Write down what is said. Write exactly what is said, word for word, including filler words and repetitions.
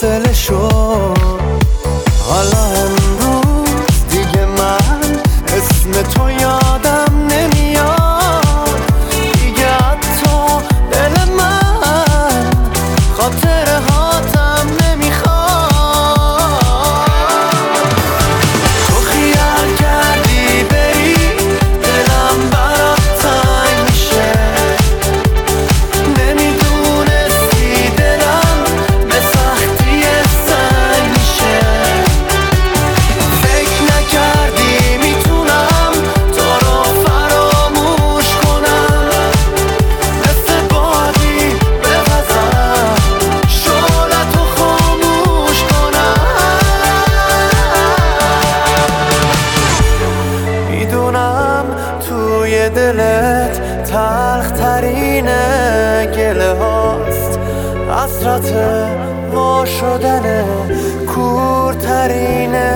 فاصله شد. حالا امروز دیگه من اسم تو یادم نمیاد دیگه، حتی دل من خاطره هاتم نمیخواد. تو خیال کردی بری دلم برات تنگ میشه، نمیدونستی دلم به سختی سنگ میشه. فکر نکردی میتونم تو رو فراموش کنم، مثل بادی بپزم شعلتو خاموش کنم. میدونم توی دلت تلخ ترین گله هاست، حسرت وا شدن کورترین